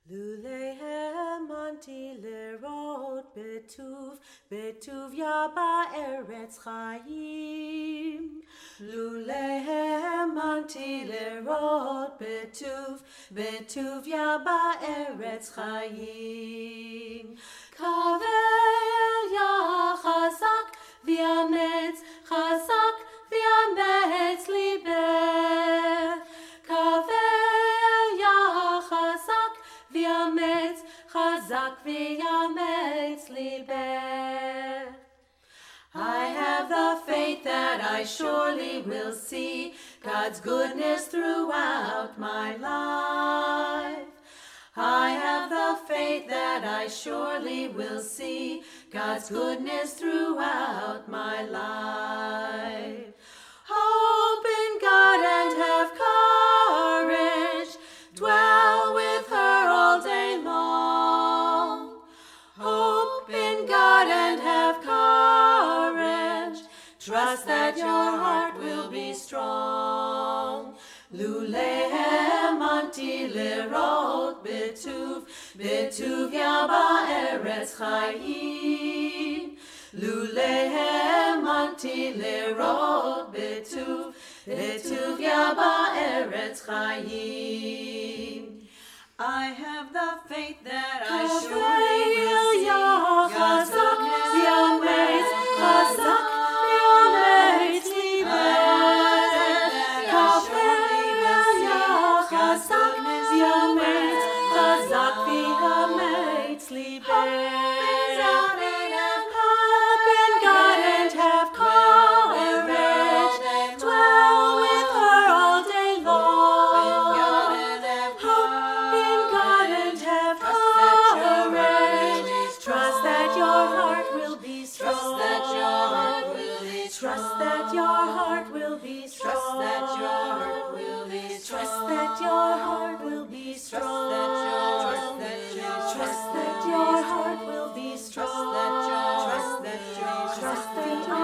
Lulehem anti lerot betuv yaba eretz chayim. Lulehem anti lerot betuv yaba eretz chayim. Kaveh el ya chazak v'yametz libeh. Chazak v'yametz libeh. I have the faith that I surely will see God's goodness throughout my life. I have the faith that I surely will see God's goodness throughout my life. Hope in God and have courage. Dwell with her all day long. Hope in God and have courage. Trust that your heart will be strong. Lulehem anti lerot betuv yaba eretz chayim. Lulehem anti lerot betuv yaba eretz chayim. I have the faith that I surely will see God's goodness v'yametz libeh. Chazak v'yametz libeh. Hope in God and have courage. Dwell with her all day long. Hope in God and have courage. Trust that your heart will be strong. Trust that your heart will be strong. Trust that your heart will be strong. Trust that your heart will be strong. Trust that your heart will be strong. Trust that your heart will be strong. Trust that your